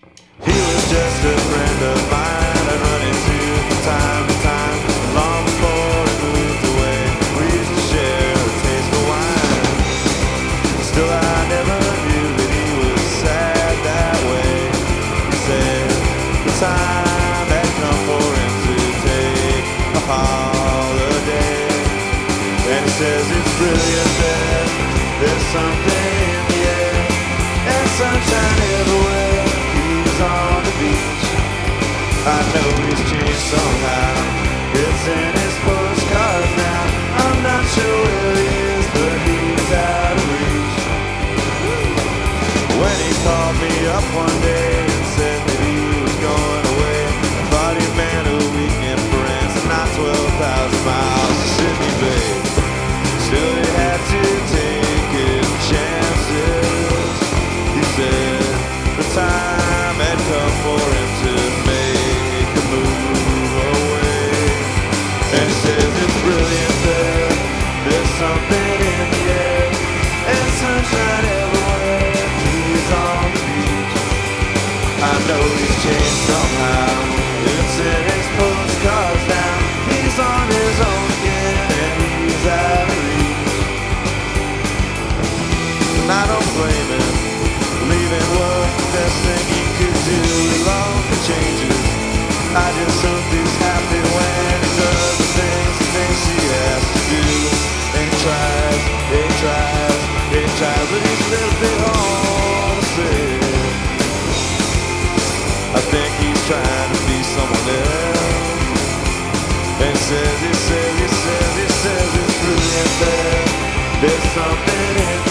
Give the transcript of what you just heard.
He was just a friend of mine I'd run into from time to time. Long before he moved away, we used to share a taste of wine. Still I never knew that he was sad that way. He said the time had come for him to take a holiday. And he says it's brilliant there, there's something in the air, and sunshine everywhere. He's on the beach, I know he's changed somehow. It's in his postcards now. I'm not sure where he is, but he's out of reach. When he called me up one day and said that he was going away, I thought he meant a weekend for France and not 12,000 miles to Sydney Bay. Still he had to take his chances. He said the time had come for him to make a move away. And he says it's brilliant there, there's something in the air, and sunshine everywhere. He's on the beach, I know he's changed somehow. It's in his postcards now. He's on his own again, and he's out of reach. And I don't blame him, leaving was the best thing he could do. Along the changes, I just hope he's happy when he does the things he thinks he has to do. And he tries, but he's a little bit homesick. I think he's trying to be someone else. And he says it's brilliant there, there's something in